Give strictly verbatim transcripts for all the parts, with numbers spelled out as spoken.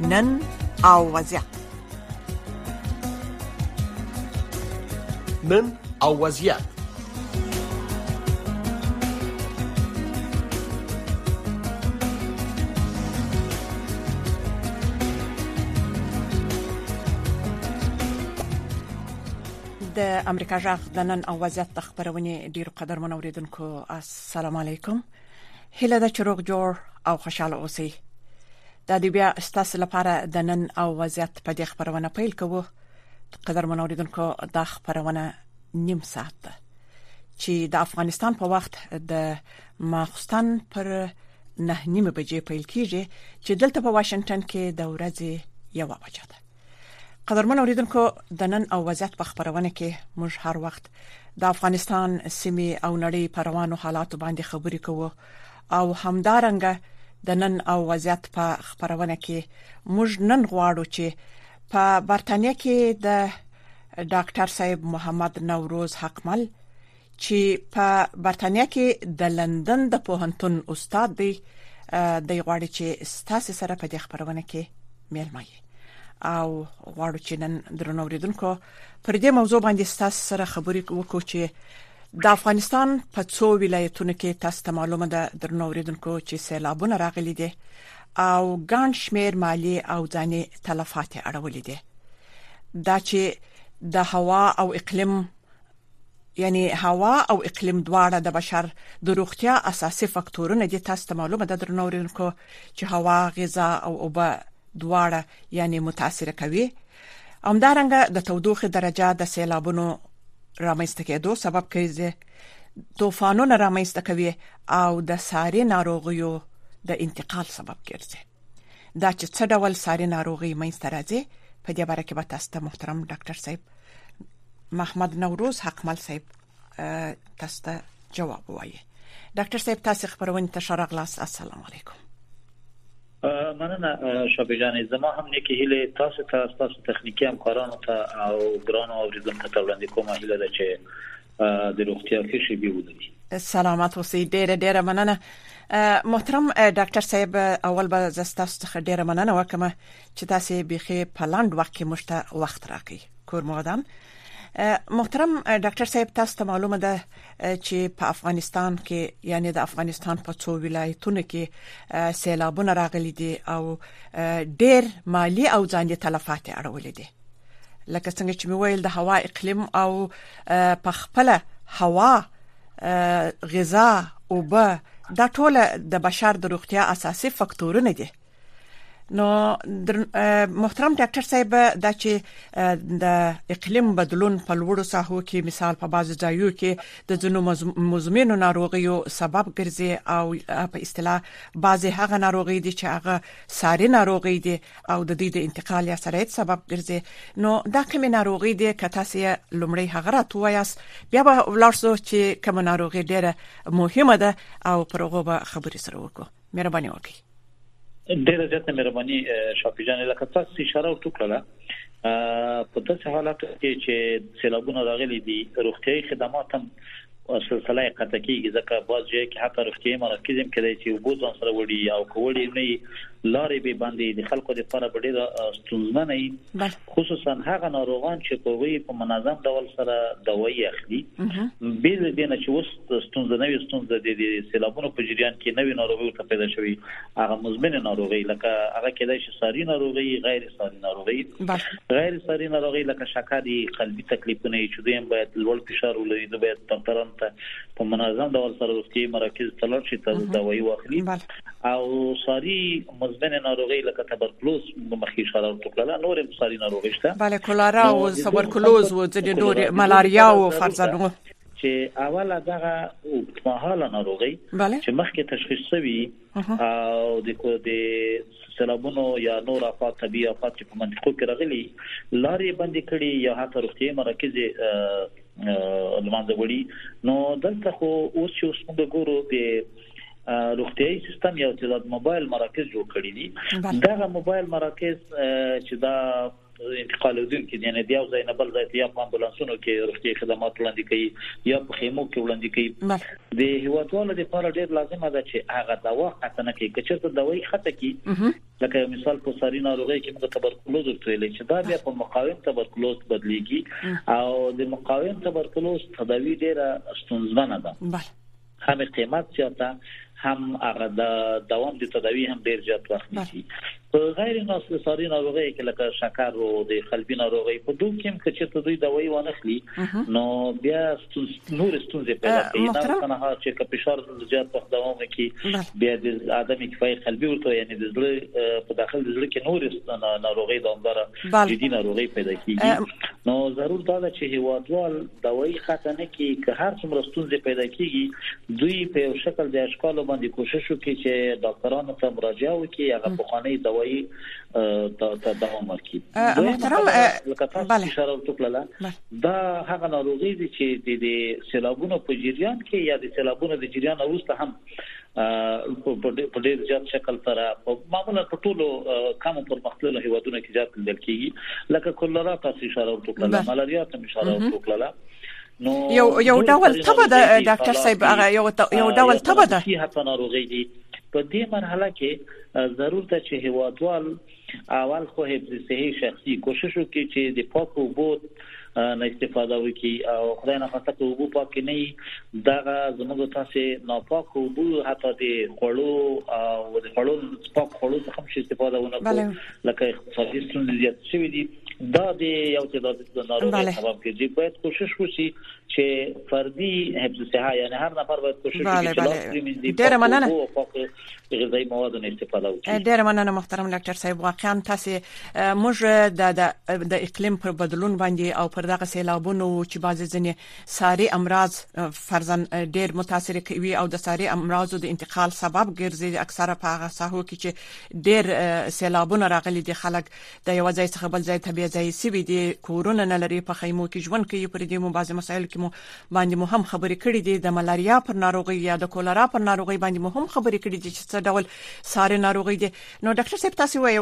نن او وضعیت. نن او وضعیت. د امریکا جغ د نن او وضعیت د خبرونه ډیرو قدرمن اوریدونکو السلام علیکم. هله د چروغ جوړ او خوشاله اوسئ. د دې بیا ستاسو لپاره د نن او وضعیت په دې خبرونه پیل کوو. قدرمن اوریدونکو د خبرونه نیم ساعت ده چې د افغانستان په وخت د ماخستن پر نه نیمه بجې پیل کیږي چې دلته په واشنگټن کې د ورځې یو بجه ده. قدرمن اوریدونکو د نن او وضعیت په خبرونه کې موږ هر وخت د افغانستان سیمې او نړۍ په روانو حالاتو باندې خبرې کوو او همدارنګه د نن او وضعیت په خبرونه کې موږ نن غواړو چې په برتانیا کې د ډاکټر صاحب محمد نوروز حقمل چې په برتانیا کې د لندن د پوهنتون استاد دی د غواړي چې ستاسو سره په دې خبرونه کې مېلمه او غواړو چې نن درنو اوریدونکو پر دې موضوع باندې ستاسو سره خبرې وکړو چې د افغانستان په څو ولایتونو کې تاسو ته معلومه ده درنو اوریدونکو چې سیلابونه راغلي دي او ګڼ شمېر مالی او ځاني تلفات اړولې دي. دا چې د هوا او اقلیم یعنی هوا او اقلیم دواړه د بشر د روغتیا اساسي فاکتورونه دي. تاسو ته معلومه ده درنو اوریدونکو چې هوا، غذا او اوبه دواړه یعنی متاثر کوي. همدارنګه د تودوخه درجه د سیلابونو رامنځته کېدو سبب کوي، طوفانونه رامنځته کوي او د ساري ناروغیو د انتقال سبب ګرځي. دا چې څه ډول ساري ناروغي منځته راځي په دې اړه کې به تاسو ته محترم ډاکټر صاحب محمد نوروز حقمل صاحب تاسو ته جواب وایي. ډاکټر صاحب تاسو خبرونه ته شرغلاس. السلام علیکم. مننه شابه جان. زما هم نیکی هیله تاسو ته تاسو تخنیکی همکارانو ته او ګران اوریدونکو ته وړاندې کوم هیله ده چې د روغتیا کې شی به ودی. سلامات اوسئ. ډیره ډیره مننه محترم ډاکټر صاحب. اول به زستاسو څخه ډیره مننه وکم چې تاسو بيخي په لاند وخت کې مشته وخت راکړي. کور مودان محترم ډاکټر صاحب تاسو ته معلومه ده چې په افغانستان کې یعنی د افغانستان په څو ولایتونو کې سیلابونه راغلي دي او ډېر مالی او ځاني تلفات اړولې دي. لکه څنګه چې مې ویل د هوا اقلیم او په خپل هوا، غذا، اوبه دا ټول د بشر د روغتیا اساسي فاکتورونه دي. نو محترم ډاکټر صاحب دا چې د اقلیم بدلون په لوړو ساحو کې مثال په بعض ځایو کې د ځینو مزمنو ناروغیو سبب ګرځي او په اصطلاح بعضی هغه ناروغي دي چې هغه ساري ناروغي دي او د دې د انتقال یا سرایت سبب ګرځي. نو دا کومه ناروغي دي که تاسو لومړی هغه راتوایاست بیا به ولارسو چې کومه ناروغي ډیره مهمه ده او پرغه به خبرې سره وکړو. مهرباني وکړئ. ډیره زیاته مهرباني شافي جان. لکه تاسو اشاره وکړه په داسې حالاتو کې چې سیلابونه راغلي دي روغتيایي خدمات هم سلسله قطع کیږي ځکه باز ځای کې حتی روغتيایي مراکز هم کېدای چې وبو ځان سره وړي او کوړي نه لارې به باندې د خلکو لپاره ډېره ستونزمنه وي، خصوصا هغه ناروغان چې په وی په منظم ډول سره دوايي اخلي. بیل دې نه چې وست ستونزه نه وي، ستونزه د سیلابونو په جریان کې نوې ناروغي ورته پیدا شوي، هغه مزمن ناروغي لکه هغه کېدای شي ساري ناروغي، غیر ساري ناروغي. غیر ساري ناروغي لکه شکرې، قلبي تکلیفونه چې دوی باید لوړ فشار ولري، دوی باید ډاکټرانو ته په منظم ډول سره روغتيایي مراکز ته لاړ شي ته دوايي واخلي. او ساري مزمن ناروغي لکه تبرکلوز مخکې اشاره وکړه، نور هم ساري ناروغي شته، بله کولرا او تبرکلوز او ځینې نور ملاریا او فرزانو چې اوله دغه اوږدمهاله ناروغي چې مخکې تشخیص شوی او د سیلابونو یا نور افات طبيعي افات چې په منطقو کې راغلي لارې بندي کړي یا حتی روغتيایي مراکز لمانځه وړي. نو دلته خو اوس چې اوس موږ ګورو د روغتيایي سیستم یو چې د موبایل مراکز جوړ کړی دي. دا موبایل مراکز چې دا انتقالودونکو یعنی د یو ځای نه بل ځای ته یا په امبولانسونو کې روغتي خدمات وړاندې کوي یا په خیمو کې وړاندې کوي د هیوادوالو لپاره ډېر لازمه ده چې هغه دوا قطنه کوي که چېرته دوايي خطه کوي لکه مثال په ساري ناروغي کې موږ تبرکلوز ورته چې دا بیا په مقاوم تبرکلوز بدليږي او د مقاوم تبرکلوز تداوی ډېره ستونزمنه ده هم قیمت زیاته هم هغه د دوام د تداوی هم ډیر زیات وخت نیسي په غیر ناساري ناروغي کې لکه شکر او د قلبي ناروغي په دوه کې چې دوی دوايي ونخلي نو بیا نور ستونزې پیدا کوي نه څنګه چې فشار زیات وخت دوام کوي بیا د ادمي کفایي قلبي ورته یعنی د زړه په داخل د زړه کې نور ناروغي دوامدار جدي ناروغي پیدا کیږي نو ضرور دا ده چې هیوادوال دوايي خاطنه کې که هر څومره ستونزې پیدا کیږي دوی په یو شکل د اشکال باندې کوشش وکړي چې ډاکټرانو ته مراجعه وکړي هغه بخاني دوايي ته دوام ورکړي محترم بله اشاره وکړه دا هغه ناروغي دي چې د سیلابونو په جریان کې یا د سیلابونو د جریان وروسته هم په ډېر زیات شکل سره معمولا په ټولو کم پرمختللو هیوادونو کې زیات لیدل کیږي لکه کولرا تاسو اشاره وکړه ملاریا ته اشاره وکړه نو یو یو ډول تبه د ډاکټر صاحب هغه یو یو ډول تبه ده چې هغه ناروغي دي په دې مرحله کې ضرورت ده چې هیوادوال اول خو حفظ صحي شخصي کوشش وکړي چې د پاکو اوبو نه استفاده وکړي او خدای نه خاصه اوبو پاک نه دغه زموږ تاسو ناپاک اوبو حتی د خړو او د خړو پاک خړو څخه هم استفاده ونه کوي لکه اقتصادي ستونزې زیات شوي دي دا د یو تعداد د ناروغۍ سبب کېږي باید کوشش وشي چې فردي حفظ صحه یعنی هر نفر باید کوشش وکړي چې ډېر مننه په غذایی موادو نه استفاده وکړي ډېر مننه محترم ډاکټر صاحب واقعا تاسو موږ د د اقلیم پر بدلون باندې او پر دغه سیلابونو چې بعضی ځنې ساري امراض فرضاً ډېر متاثر کوي او د ساري امراضو د انتقال سبب ګرځي اکثره په هغه ساحو کې چې ډېر سیلابونه راغلي دي خلک د یو ځای څخه بل ځای ته ځای سوي دي کورونه نه لري په خیمو کې ژوند کوي پر دې مو بعض مسایل کې مو باندې مو هم خبرې کړې دي د ملاریا پر ناروغي یا د کولرا پر ناروغي باندې مو هم خبرې کړې دي چې څه ډول ساري ناروغي دي نو ډاکټر صاحب تاسو وایو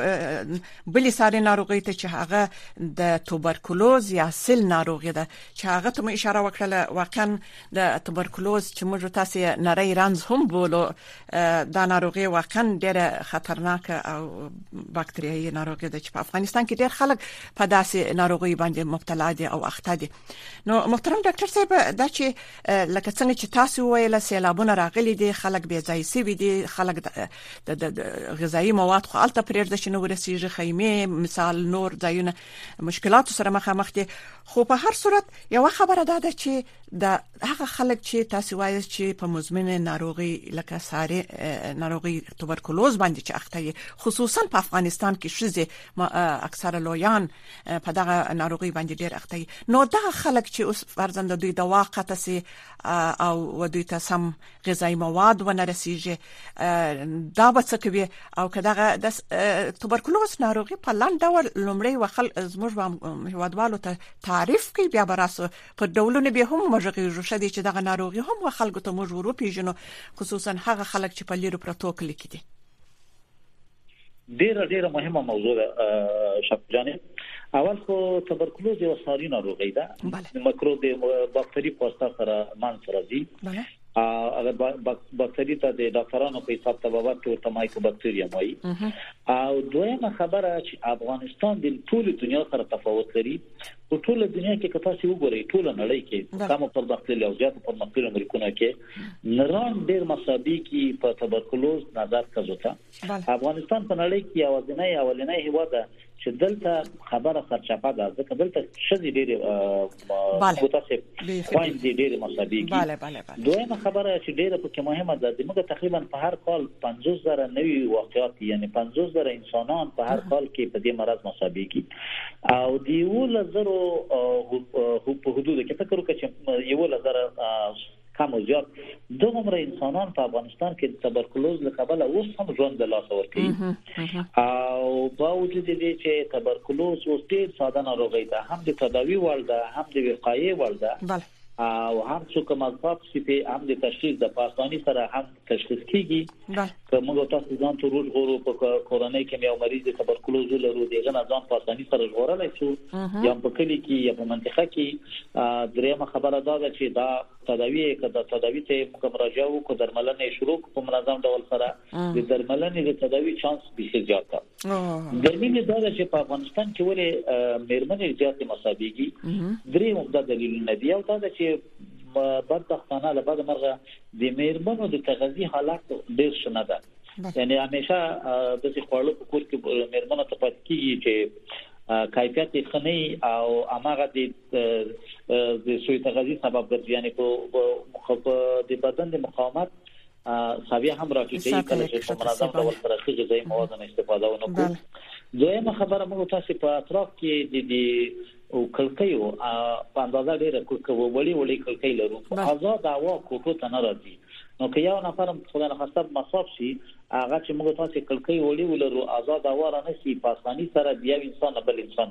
چې بلې ساري ناروغي ته چې هغه د توبرکلوز یا سل ناروغي ده چې هغه ته مو اشاره وکړه واقعا د توبرکلوز چې موږ تاسو نری رنز هم بولو دا ناروغي واقعا ډېره خطرناکه او باکتریایي ناروغي ده چې په افغانستان کې ډېر خلک په داسې ناروغي باندې مبتلا دي او اخته دي نو محترم ډاکټر صاحب دا چې لکه څنګه چې تاسو ویل سیلابونه راغلي دي خلک بیا ځای سوي دي خلک د غذایی مواد خو الته پرېږده چې نو ورسیږي خیمه مثال نور ځایونه مشکلات سره مخامخ دي خو په هر صورت یو خبره ده چې د هغه خلک چې تاسو وایي چې په مزمن ناروغي لکه ساري ناروغي توبرکلوز باندې چې اخته خصوصا په افغانستان کې شزه اکثره لویان په دغه ناروغي باندې ډېر اخته نو دغه خلک چې اوس فرضاً د دوی دوا قطع سي او دوی ته سم غذایی مواد ونه رسیږي دا به څه کوي او که دغه د توبرکلوز ناروغي په لاندې ډول لومړی وخل زموږ هیوادوالو ته تعریف کوي بیا براسو په ډولونه به هم مژغې شدي چې دغه ناروغي هم خلکو ته موږ ورو پیژنو خصوصا هغه خلک چې په لیرو پرتو کې دي ډیره ډیره مهمه موضوع ده شپ جانې اول خو توبرکلوز یو ساري ناروغي ده مکروب باکتری په واسطه سره مان سره دي اگر باکتری ته د ډاکټرانو په حساب تبابت ته مایکرو باکتریم وایي او دویمه خبره چې افغانستان د ټول دنیا سره تفاوت لري په ټول دنیا کې که تاسو وګورئ ټول نړۍ کې کومه پرمختللي او زیات پرمختللي ملکونه کې نران ډېر مساوي کې په توبرکلوز نظر کزوتا افغانستان په نړۍ کې اوازنۍ اولنۍ هیواد چې دلته خبره سرچپه ده ځکه دلته شذې ډېر متاسف خوان دي ډېر مساوي کې دویمه خبره چې ډېر په مهمه ده د موږ تقریبا په هر کال پنځوس زره نوي واقعات یعنی پنځوس زره انسانان په هر کال کې په دې مرض مساوي کې او دی ول زرو په حدود کې فکر وکړم چې یو لزر کم او زیات دغه انسانان په افغانستان کې د توبرکلوز له کبله اوس هم ژوند د لاس ورکوي او باوجود دې چې توبرکلوز اوس ډېر ساده ناروغي ده هم د تداوی وړ ده هم د وقایې وړ ده او هم څوک مزباب چې په هم د تشخیص د پاسانی سره هم تشخیص کیږي که موږ تاسو ځان ته روز غوړو په کورونی کې یو مریض د تبرکلوز لرو دغه نه ځان پاسانی سره ژغورلای شو یا په کلی کې یا په منطقه کې درېمه خبره دا ده چې دا تداوی کده تداوی ته موږ مراجعه وکړو درملنه شروع په منظم ډول سره د درملنې د تداوی چانس به زیات ده د دې دا چې په افغانستان کې ولې میرمنې زیات مصابيږي درې عمده دلیلونه دي او دا چې بدبختانه له بعد مرغه د میرمنو د تغذیه حالت ډیر شنه ده یعنی همیشه د څه خپل کور کې میرمنو ته پات کیږي چې کیفیت خنی او اماغه د د سوی تغذیه سبب ګرځي یعنی په د بدن د مقاومت ساوی هم راکېږي کله چې په منظم ډول سره غذایی مواد نه استفاده ونه دویمه خبره موږ تاسو په اطراف کې د دې او کلکیو په اندازه ډیره کوو وړي وړي کلکی لرو آزاد هوا کوټو ته نه راځي نو که یو نفر خدای نه خاصه مصاب شي هغه چې موږ تاسو کلکی وړي ولرو آزاد هوا را نه شي په اساني سره د یو انسان بل انسان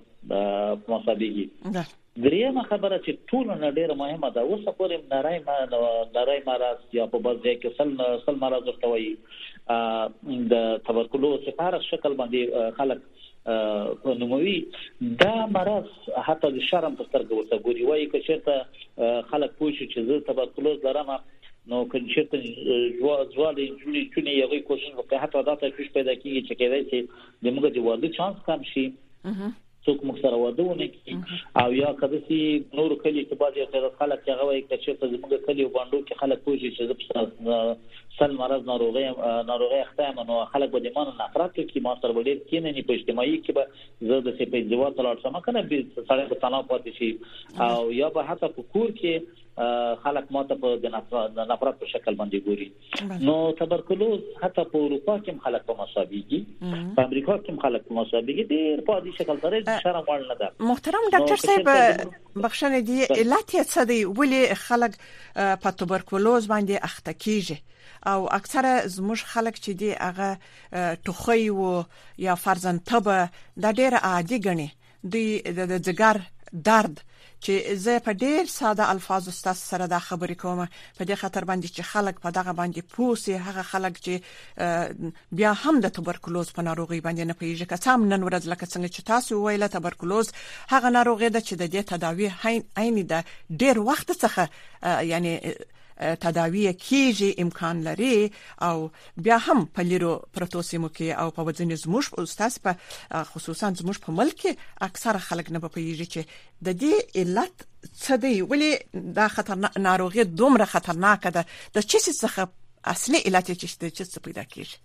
مصابيږي درېمه خبره چې ټول نه ډیره مهمه ده اوس پورې نارای ما نارای مرض یا په بعض ځای کې سل سل مرض ورته وایي د تبرکلوز په هر شکل باندې خلک په نوموي دا مرض حتی د شرم په سترګو ورته ګوري وایي چې چېرته خلک پوښي چې زه تبرکلوز لرم نو کله چې جوا ځوالي جوړي چونی یو کوشش وکړي حتی دا ته فش پیدا کیږي چې کېدای شي د موږ د واده چانس کم شي څوک موږ سره واده ونه کی او یا کله چې نور کلی کې بعضی خلک خلک هغه وایي چې څه زموږ کلی باندې کې خلک پوښي چې سل مرض ناروغي ناروغي ختم نو خلک به د مان نفرت کې ما سره وړي کینې نه په اجتماعي کې به زه د سپې ځوا تلاړ سم کنه به سړی په تناو پاتې شي او یا به حتی په کور کې خلک ماته په د نفرت په شکل باندې ګوري نو تبرکلوز حتی په اروپا کې خلک په مصابيږي په امریکا کې خلک په مصابيږي ډېر په دې شکل سره شرم وړ نه ده محترم ډاکټر صاحب بخښنه دي علت یې څه دی ولې خلک په تبرکلوز باندې اخته کیږي او اکثره زموږ خلک چې دی هغه ټوخی او یا فرزن تبه د ډېر عادي غني د د ځګر درد چې زه په ډېر ساده الفاظو ستاسو سره دا خبرې کوم په دې خاطر باندې چې خلک په دغه باندې پوسي هغه خلک چې بیا هم د تبرکلوز په ناروغي باندې نه پیژي که څام نن ورځ لکه څنګه چې تاسو ویله تبرکلوز هغه ناروغي ده چې د دې تداوی عین ده ډېر وخت څخه یعنی تداوی کیږي امکان لري او بیا هم په لیرو پروتوسیمو کې او په وزن زموږ استاد په خصوصا زموږ په ملک کې اکثره خلک نه پوهیږي چې د دې علت څه دی ولې دا خطرناک ناروغي دومره خطرناک ده د چا څخه اصلي علت چې څه پیدا کیږي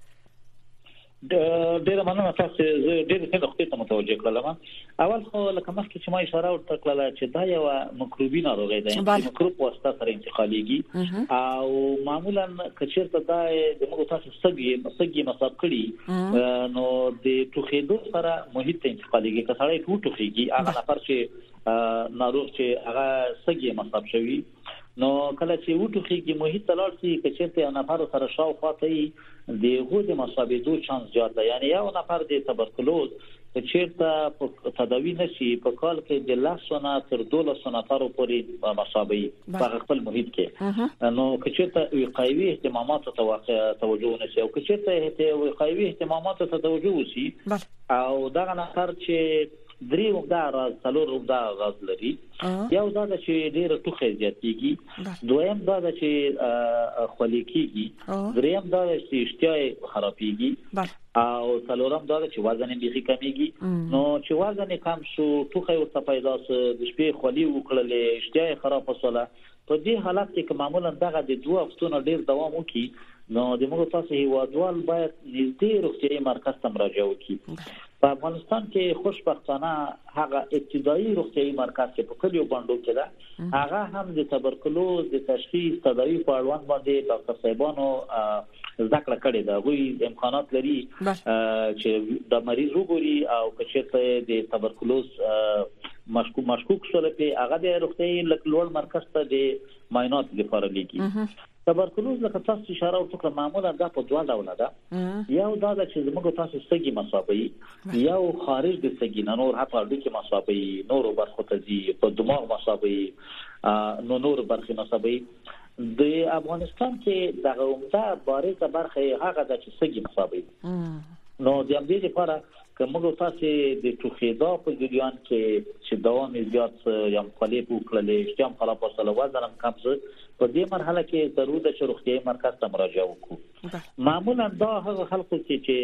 د ډېر مننه تاسو زه ډېر څه نقطې ته متوجه کړم اول خو لکه مخکې چې ما اشاره ورته کړله چې دا یو مکروبي ناروغي ده چې مکروب واسطه سره انتقالېږي او معمولا کچېرته دا د موږ تاسو سګي سګي مصاب کړي نو د ټوخېدو سره محیط ته انتقالېږي که سړی ټوټوخېږي هغه نفر چې ناروغ چې هغه سګي مصاب شوی نو کله چې وټوخېږي محیط ته لاړ شي کچېرته یو نفر سره شاوخوا ته دغه د مصابېدو چانس زیات دی یعنی یو نفر د تبرکلوز کچېرته په تداوی نشي په کال کې د لاسونه تر دولسو نفرو پورې مصابې په خپل محیط کې نو کچېرته وقایوي اهتماماتو ته توجه نشي او کچېرته وقایوي اهتماماتو ته توجه وشي او دا نفر چې درې وګدا راز څلور وګدا راز لري یو دا چې ډېر ټوخی زیاتېږي دویم دا چې خولې کېږي دریم دا چې اشتها خرابېږي او څلورم دا چې وزن یې بیخي کمیږي نو چې وزن یې کم شو ټوخی ورته پیدا شو د شپې خولې وکړلې اشتها یې خرابه شوله په دې حالت کې معمولا دغه د دوه هفتو ډېر دوام وکړي نو د موږ تاسو هیوادوال باید نږدې روغتیايي مرکز ته مراجعه وکړي په افغانستان کې خوشبختانه هغه ابتدایي روغتیايي مرکز چې په کلیو باندې کې ده هغه هم د تبرکلوز د تشخیص تداوی په اړوند باندې ډاکټر صاحبانو ذکر کړی دا غوي امکانات لري چې د مریض وګوري او کچته د تبرکلوز مشکوک مشکوک شول په هغه د روغتي لوړ مرکز ته د معاینات لپاره لیږي. تبرکلوز لکه تاسو اشاره وکړه معمولا دا په دوه ډول ده. یو دا چې زموږ تاسو سګي مصابي یو خارج د سګي نور هغه د کې مصابي نور برخه ته دي په دماغ مصابي نو نور برخه مصابي. د افغانستان کې دغه عمده بارزه برخه هغه د سګي مصابي. نو د دې لپاره کومه تاسو د توخیدا په جریان کې چې دوام زیات یا مخالف وکړل چې هم خلا په سره وزن کم څه په دې مرحله کې ضروري د روغتي مرکز ته مراجعه وکړو. معمولا دا هغه خلکو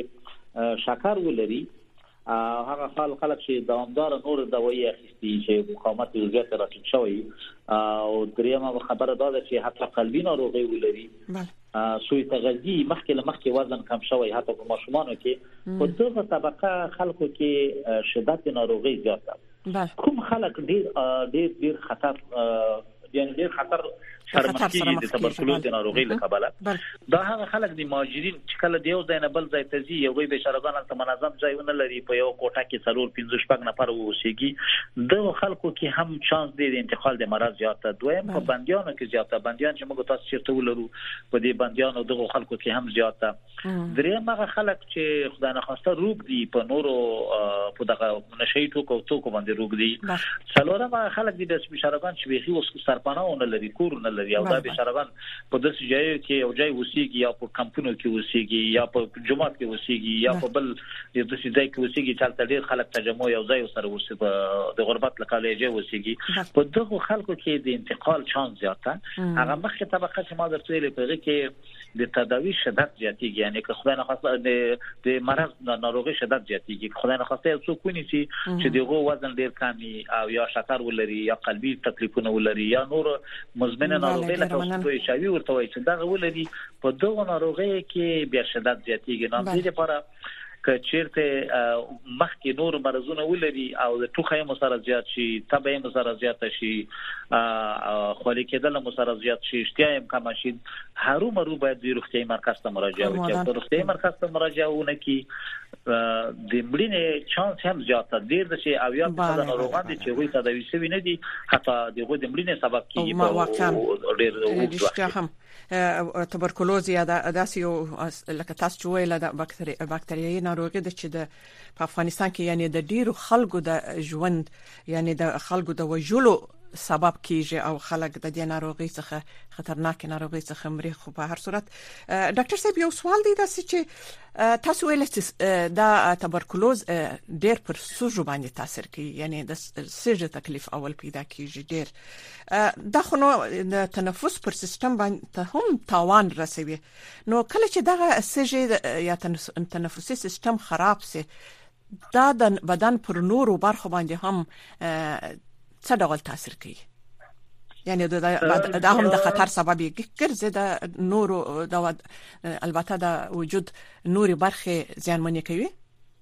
چې شکر ولري هغه خلک خلک چې دوامدار نور دوايي اخیستي چې مقاومت یې زیات راټیټ شوی او دریمه خبره دا ده چې حتی قلبي ناروغي ولري سوی تغذی مخکې مخکې وزن کم شوی حتی په ماشومانو کې په دغه طبقه خلکو کې شدت ناروغي زیات ده. کوم خلک ډیر ډیر ډیر خطر یعنی ډیر خطر شرمخي د تبرکلوز د ناروغي له کبله دا هغه خلک د مهاجرین چې کله دیو ځای نه بل ځای ته ځي یو به شرغان ته منظم ځایونه لري په یو کوټه کې څلور پنځه شپږ نفر اوسېږي د خلکو کې هم چانس دی د انتقال د مرض زیات دویم په بندیانو کې زیات بندیان چې موږ تاسو چیرته ولرو په دې بندیانو دغه خلکو کې هم زیات دریم هغه خلک چې خدای نه خواسته روغ دي په نورو په دغه نشي ټوکو ټوکو باندې روغ دي څلورم هغه خلک دي د شرغان چې به اوس سرپناونه لري کورونه یا دا به شرغان په داسې ځای کې او ځای وسیږي یا په کمپونو کې وسیږي یا په جماعت کې وسیږي یا په بل د داسې ځای کې وسیږي چې ډېر خلک تجمع یو ځای سره وسیږي د غربت لکاله ځای وسیږي په دغه خلکو کې د انتقال چانس زیات هغه مخکې طبقه چې ما درته ویلې په کې د تداوی شدت زیاتیږي یعنی که خدای نه خواسته د د مرض ناروغي شدت زیاتیږي خدای نه خواسته څوک ونی چې دغه وزن ډیر کمی او یا شکر ولري یا قلبي تکلیفونه ولري یا نور مزمنه ناروغي لکه دوی شاوی ورته وایي چې دا ولري په دغه ناروغي کې بیا شدت زیاتیږي نو دې لپاره که چیرته مخکې نور مرزونه ولري او د ټوخه مسره زیات شي تبه مسره زیات شي خولي کېدل مسره زیات شي اشتیا هم کم شي هرو مرو باید د روغتي مرکز ته مراجعه وکړي او روغتي مرکز ته مراجعه ونکړي د مړینې چانس هم زیات دی چې او یا په ناروغان دي چې وي تداوي شوی نه دي حتی دغه د مړینې سبب کیږي ډېر هم تبرکلوز یا داسې یو لکه تاسو ویل د باکتریایي ناروغي د چې د په افغانستان کې یعنی د ډیرو خلکو د ژوند یعنی د خلکو د وژلو سبب کیږي او خلک د دې ناروغي څخه خطرناک ناروغي څخه مري. خو په هر صورت ډاکټر صاحب یو سوال دی چې تاسو ویل چې دا تبرکلوز ډیر پر سوژو باندې تاثیر کوي یعنی د سږو تکلیف اول پیدا کیږي ډیر دا خو نو د تنفس پر سیستم باندې هم تاوان رسوي نو کله چې دا سږي یا تنفسي سیستم خراب سي دا د بدن پر نورو برخو باندې هم څه ډول تاثیر کوي یعنی دا دا هم د خطر سبب ګرځي د نورو د البته د وجود نوري برخه زیانمنې کوي.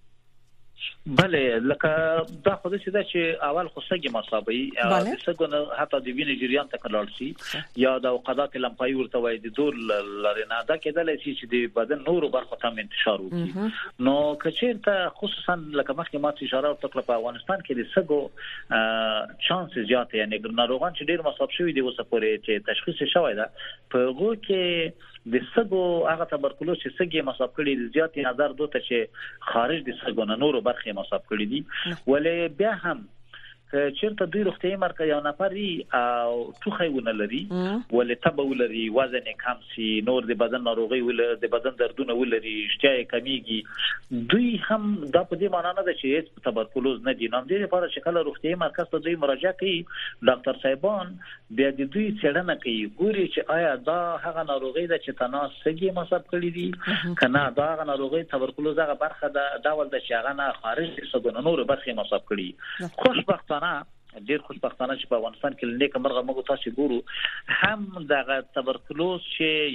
بله لکه دا خو دې چې دا چې اول خو سګي مصابي او د سګونو حتی د وینې جریان ته کلال شي یا د اوقات لمپای ورته وای د دور لرنه دا کېدل چې د بدن نورو برخو ته انتشار وکړي نو کچېرته خصوصا لکه مخکې ما اشاره وکړه په افغانستان کې د سګو چانس زیات یعنی ناروغان چې ډیر مصاب شوی دي اوسه پورې چې تشخیص شوی ده په هغه کې د سګو هغه تبرکلوز چې سګي مصاب کړي د زیات نظر دوته چې خارج د سګو نه نورو برخې مصاب کړي دي ولې بیا هم چیرته دوی روغتي مرکز یو نفري او ټوخی ونه لري ولې تبه ولري وزن کم سي نور د بدن ناروغي ول د بدن دردونه ولري اشتیا کمیږي دوی هم دا په دې معنی نه ده چې هیڅ تبرکلوز نه دي نو د دې لپاره چې کله روغتي مرکز ته دوی مراجعه کوي ډاکټر صاحبان بیا د دوی څېړنه کوي ګوري چې آیا دا هغه ناروغي ده چې تناس سګي مصاب کړي دي کنه دا هغه ناروغي تبرکلوز هغه برخه ده دا ول د چې هغه نه خارج سګونه نور برخه مصاب کړي خوشبختانه ډیر خوشبختانه چې په افغانستان کې لیک مرغه موږ تاسو ګورو هم دغه تبرکلوز چې یا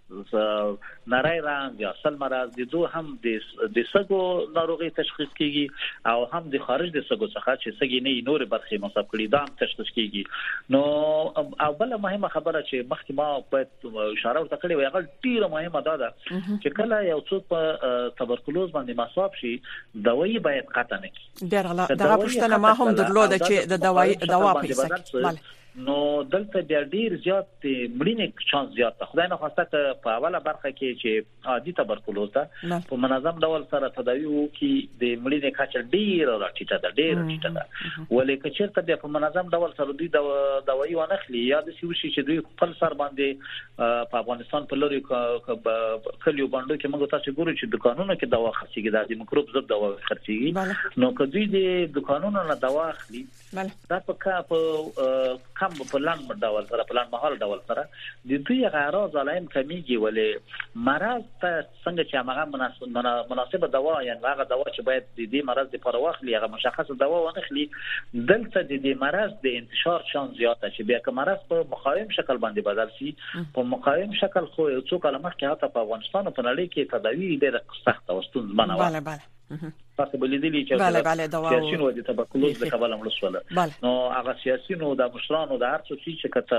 نری رنګ یا سل مرض د دوه هم د د سګو ناروغي تشخیص کیږي او هم د خارج د سګو څخه چې سګي نه نور برخې مصاب کړي دا هم تشخیص کیږي. نو او بل مهمه خبره چې مخکې ما په اشاره ورته کړې وي هغه ډیره مهمه ده چې کله یو څوک په تبرکلوز باندې مصاب شي دوايي باید قطع نه کړي. ډیره دغه پوښتنه ما هم درلوده چې د دوايي دوا پیسې بله نو دلته بیا ډیر زیات مړینې چانس زیات ده. خدای نه خواسته ته په اوله برخه کې چې عادي تبرکلوز ده په منظم ډول سره تداوی وکي د مړینې کچه ډیر راټیټه ده ډیر راټیټه ده. ولې که چیرته بیا په منظم ډول سره دوی دوايي ونخلي یا د سیوشي چې دوی خپل سر باندې په افغانستان په لوري کلیو باندې کې موږ تاسو ګورو چې دکانونو کې دوا خرڅيږي د میکروب ضد دوا خرڅيږي. نو که دوی د دکانونو نه دوا اخلي دا په په هم په پلان ډول سره پلان مهال ډول سره د دوی غراض علایم کمیږي. ولې مرض ته څنګه چې هغه مناسب مناسبه دوا یا هغه دوا چې باید د دې مرض لپاره واخلي هغه مشخصه دوا ونخلي دلته د دې مرض د انتشار شانس زیاته چې بیا که مرض په مقاوم شکل باندې بدل شي په مقاوم شکل خو یو څو کلمه کې حتی په افغانستان او په نړۍ کې تداوی ډېره سخته او ستونزمنه وه. بله بله تاسو بلې دي چې سیاسيونو د تبرکلوز د کبل امرسول نو هغه سیاسيونو د مشرانو د هر څه چې کته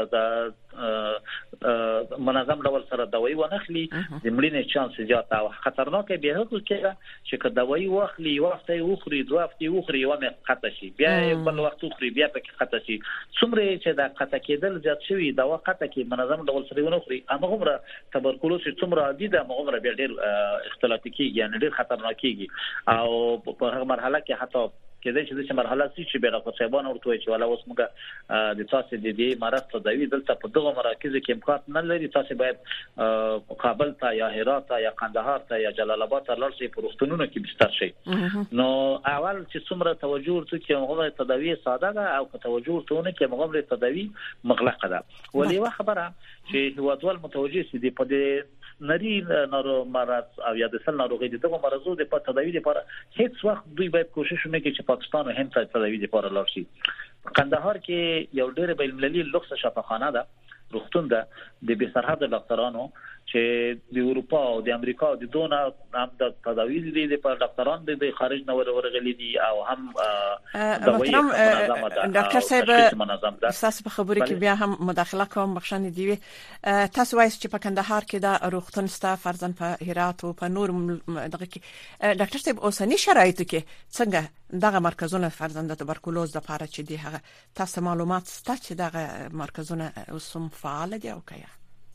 د منظم ډول سره دوايي ونخلي د مړینې چانس زیات او خطرناک به هغه کېږي چې که دوايي واخلي وخت یې وخوري دوه هفتې وخوري و مې قطع شي بیا بل وخت وخوري بیا پکې قطع شي څومره چې د قطع کېدل زیات شوی دوا قطع کې منظم ډول سره ونخوري هغه تبرکلوز څومره عادي ده هغه بیا ډېر اختلاطي کېږي یعنی ډېر خطرناک کېږي او په هغه مرحله کې حتی کله چې د مرحله چې به راځي صاحبانو ورته چې ولا اوس موږ د تاسو د دې مرض تداوی دلته په دغه مراکز کې امکانات نه لري تاسو باید کابل ته یا هرات ته یا قندهار ته یا جلال آباد ته لاړ شئ په روغتونونو کې بستر شئ. نو اول چې څومره توجه ورته کې هغه تداوی ساده ده او که توجه ورته نه کې هغه تداوی مغلقه ده. ولې وا خبره چې هوادوال متوجه سي دي په دې نری نارو مرض او یا د سل ناروغي دغه مرزو د په تداوی لپاره هیڅ وخت دوی باید کوشش وکړي چې پاکستان او هند ته تداوی لپاره لاړ شي. قندهار کې یو ډېر بین المللي لوکس شفاخانه ده روغتون ده د بې سرحد ډاکټرانو چې د اروپا او د امریکا او د دونه هم د تداوی دي د ډاکټرانو د خارج نه ورغلي دي او هم دوايي منظمه ده. ډاکټر صاحب تاسو په خبرو کې بیا هم مداخله کوم بخښنه دی تاسو وایي چې په کندهار کې د روغتون ستا فرضاً په هرات او په نور دغه کې ډاکټر صاحب اوسنی شرایطو کې څنګه دغه مرکزونه فرضاً د تبرکلوز لپاره چې دی هغه تاسو معلومات ستاسو چې دغه مرکزونه اوسم فعال دي او کیا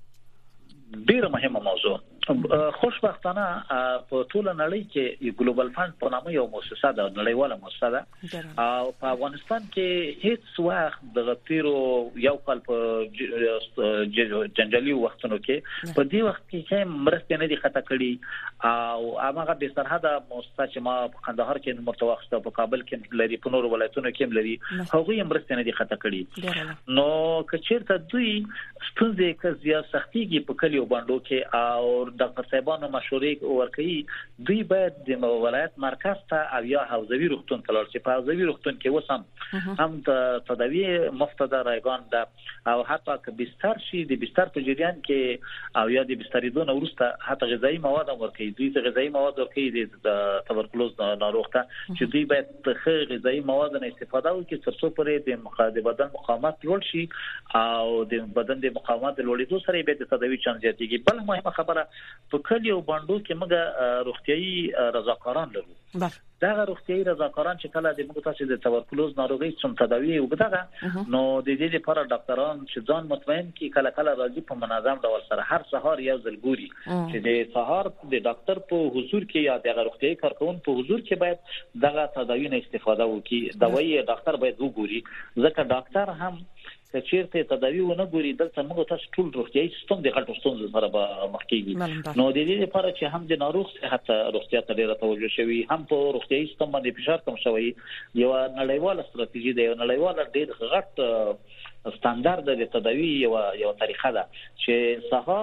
ډیره مهمه موضوع. خوشبختانه په ټول نړۍ کې ګلوبل فند په نامه یو مؤسسه ده نړیواله مؤسسه ده او په افغانستان کې هیڅ وخت د غتیرو یو کال په جنجالي وختونو کې په دې وخت کې چې مرستې نه دي خطا کړي او هغه به سرحد مؤسسه چې ما په قندهار کې مرتوخته په کابل کې لري په نور ولایتونو کې لري هغه مرستې نه دي خطا کړي. نو کچیرته دوی ستونزې کې زیات سختيږي په کلیو باندې کې او ډاکټر صاحبانو مشورې ورکړي دوی باید د ولایت مرکز ته او یا حوزوي روغتون ته لاړ شي. په حوزوي روغتون کې وسم هم د تداوی مفت ده رایگان ده او حتی که بستر شي د بستر په جریان کې او یا د بستریدون ورسته حتی غذایی مواد ورکړي دوی ته غذایی مواد ورکړي د تبرکلوز ناروغ ته چې دوی باید ښه غذایی مواد نه استفاده وکړي ترڅو پرې د بدن مقاومت لوړ شي او د بدن د مقاومت لوړېدو سره به د تداوی چانس زیاتېږي. بل مهمه خبره په کلیو باندې کې موږ روغتيایي رضاکاران لرو. دا روغتيایي رضاکاران چې کله د موږ تاسو د تبرکلوز ناروغي څوم تداوی وکړه نو د دې لپاره ډاکټران چې ځان مطمئن کی کله کله راځي په منظم ډول سره هر سهار یو ځل ګوري چې د سهار د ډاکټر په حضور کې یا د روغتيایي کارکون په حضور کې باید دغه تداوی نه استفاده وکړي. دوايي ډاکټر باید وګوري ځکه ډاکټر هم چې چیرته تداوی ونه ګوري دلته موږ تاسو ټول روغتيایي سیستم د غټو ستونزو سره به مخ کیږي. نو د دې لپاره چې هم د ناروغ صحت روغتیا ته ډیره توجه شوی هم په روغتيایي سیستم باندې فشار کم شوی یو نړیواله ستراتیژي ده یو نړیواله ډیر غټ ستاندرد د تداوی یو یو طریقه ده چې سهار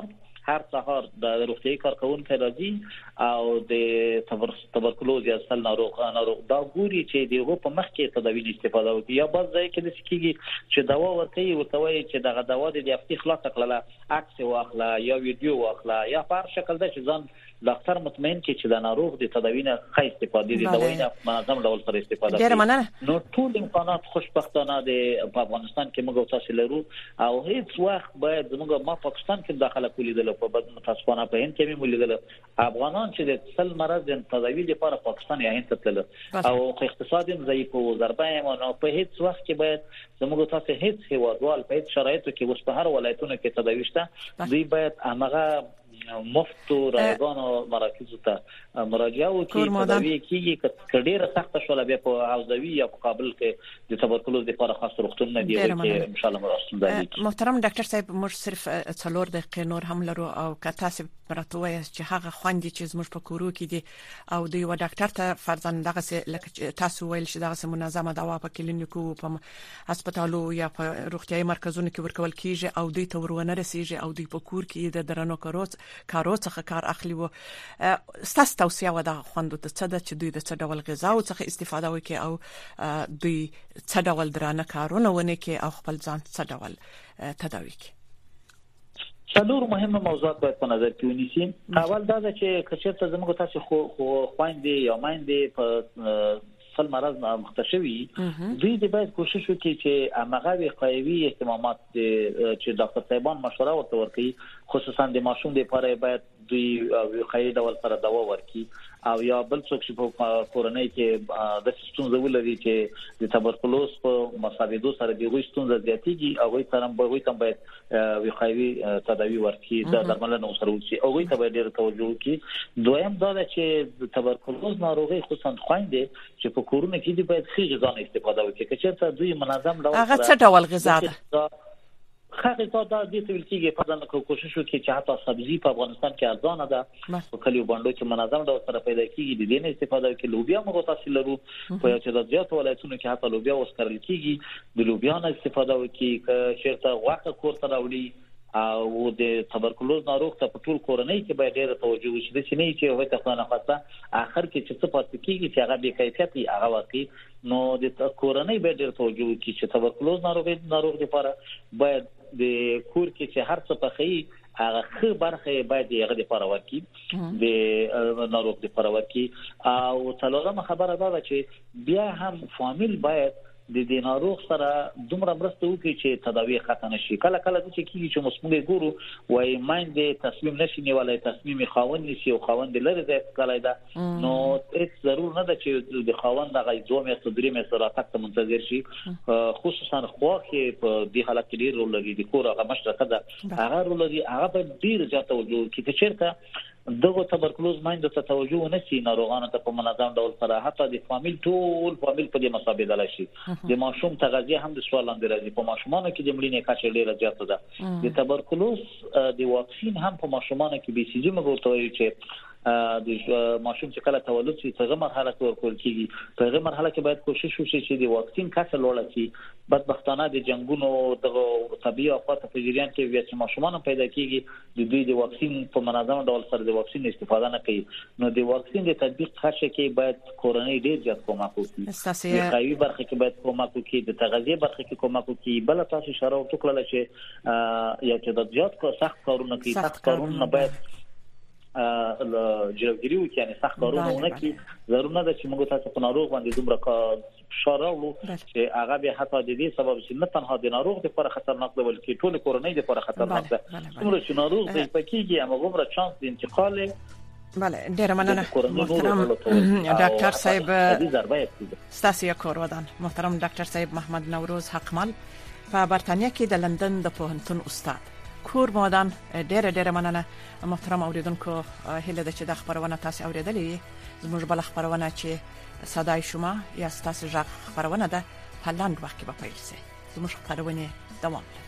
هر سهار د روغتي کارکونکو راځي او د تبرکلوز یا سل ناروغ ناروغ دا ګوري چې دغه په مخ کې تداوی استفاده وکړي یا بعض ځای کې د سکیږي چې دوا ورکوي ورته وایي چې دغه دوا د یافتي خلاص کړله عکس واخله یا ویډیو واخله یا په هر شکل د ځان ډاکټر مطمئن کې چې د ناروغ د تداوی نه ښه استفاده دي د دوی نه منظم ډول سره استفاده کوي. نو ټول امکانات خوشبختانه د په افغانستان کې موږ تاسو لرو او هیڅ وخت باید موږ ما پاکستان کې داخله کولیدل په بد متاسفانه په هند کې مې ولیدل افغانان چې د سل مرض د تداوی لپاره پاکستان یا هند ته تلل او اقتصاد ضعیف او ضربه نو په هیڅ وخت کې باید زموږ تاسو هیڅ هیوادوال په هیڅ شرایطو کې وس په هر ولایتونو کې تداوی شته دوی باید هغه مفت رایگان و مراکز ته مراجعه وکړي تداوی کیږي کډیره سخت شول بیا په حوزوی یا په کابل کې د تبرکلوز لپاره خاص روغتون دی چې ان شاء الله مرستون دی. محترم ډاکټر صاحب موږ صرف څلور دقیقې نور هم لرو او که تاسو براتوي چې هغه خوندې چې زموږ په کورو کې دي او د یو ډاکټر ته فرضاً دغه لکه تاسو ویل چې دغه منظمه دوا په کلینیکو په هسپتالو یا په روغتيایي مرکزونو کې ورکول کیږي او دوی ته ورونه رسیږي او دوی په کور کې د درنو کاروت کارو څخه کار اخلي و ستاسو توصیه و د خوندو ته څه ده چې دوی د څه ډول غذا او څخه استفاده وکړي او دوی څه ډول درانه کارونه ونه کې او خپل ځان څه ډول تداوي کوي. څلور مهمه موضوعات باید په نظر کې ونیسي. اول دا چې کچېرته زموږ تاسو خو خويندې یا مایندې په سل مرض مختشوي دوی د باید کوشش وکړي چې هغه وقایوي اهتمامات چې ډاکټر صاحبان مشوره ورته ورکړي خصوصا د ماشوم لپاره باید دوی وقایي ډول سره دوا ورکړي او یا بل څوک چې په کورنۍ کې د ستونزې ولري چې د تبرکلوز په مساویدو سره د غوښ ستونزې زیاتېږي او غوښ سره به غوښ تم باید وقایوي تداوی ورکړي د درملنې سره وکړي او غوښ ته باید ډېر توجه وکړي. دویم دا چې د تبرکلوز ناروغي خصوصا خويندې چې په کورونه کې دي باید ښه غذا استفاده وکړي چې چېرته دوی منظم ډول هغه څه ډول غذا ده خاطر دا د دې ټول کېږي په ځان کې کوشش وکړي چې حتی سبزي په افغانستان کې ارزانه ده په کلیو باندې چې منظم ډول سره پیدا کیږي د دې نه استفاده وکړي. لوبیا موږ تاسو لرو په یو چې د زیات ولایتونو کې حتی لوبیا وسکرل کیږي د لوبیا نه استفاده وکړي چې شرطه واقع کور ته راوړي او د تبرکلوز ناروغ ته په ټول کورنۍ کې باید ډېر توجه وشي د سینې چې وایي تاسو نه خاصه اخر کې چې څه پاتې کیږي چې هغه به کیفیت هغه واقعي نو د کورنۍ باید ډېر توجه وکړي چې تبرکلوز ناروغ ناروغ لپاره باید د کور کې چې هر څه پخې هغه خې برخه باید هغه لپاره ورکړي د ناروغ لپاره ورکړي او څلورمه خبره دا چې بیا هم فامیل باید د دې ناروغ سره دومره مرسته وکړي چې تداوی ختم نشي. کله کله د چې کیږي چې مسموم ګورو وای مایند تصمیم نشي نیولای تصمیم خاوند نشي او خاوند لري د کله دا نو هیڅ ضرور نه ده چې د خاوند دغه دوه میاشتې درې میاشتې راتګ منتظر شي خصوصا خو کې په دې حالت کې ډیر رول لري د کور هغه مشرکه ده هغه رول لري هغه په ډیر ځای توجه کې چې چیرته دغه تبرکلوز مایند ته توجه ونشي ناروغانو ته په منظم ډول سره حتی د فامیل ټول فامیل په دې مصابه دل شي د ماشوم تغذیه هم د سوال لاندې راځي په ماشومانو کې د مړینې کچه ډیره زیاته ده د تبرکلوز د واکسین هم په ماشومانو کې بي سي جي موږ ورته وایو چې د ماشوم چې کله تولد شي په هغه مرحله کې ورکول کیږي په هغه مرحله کې باید کوشش وشي چې د واکسین کچه لوړه شي. بدبختانه د جنگونو د طبيعي افات په جریان کې بیا چې ماشومان پیدا کیږي د دوی د واکسین په منظم ډول سره د واکسین استفاده نه کوي نو د واکسین د تطبیق خاصه کې باید کورنۍ ډیر زیات کومک وکړي د قوي برخه کې باید کومک وکړي د تغذیه برخه کې کومک وکړي بل تاسو اشاره وکړه چې یا چې د زیات کو سخت کارونه کوي سخت کارونه باید جلوگیری وکړي یعنی سخت کارونه ونه کړي ضرور نه ده چې موږ تاسو په ناروغ باندې دومره شراو چې هغه به حتی د دې سبب چې نه تنها د ناروغ لپاره خطرناک دی بلکې ټول کورنۍ لپاره خطرناک ده څومره چې ناروغ دی پکېږي هغه چانس د انتقال بله ډیره مننه محترم ډاکټر صاحب ستاسو کور ودان محترم ډاکټر صاحب محمد نوروز حقمل په برتانیا کې د لندن د پوهنتون استاد کور مودان ډیره ډیره مننه محترم اوریدونکو هله د چې د خبرونه تاسو اوریدلې زموږ بل خبرونه چې صداي شما یا تاسو ژغ خبرونه ده په لاند وخت کې به پیل شي زموږ خبرونه دوام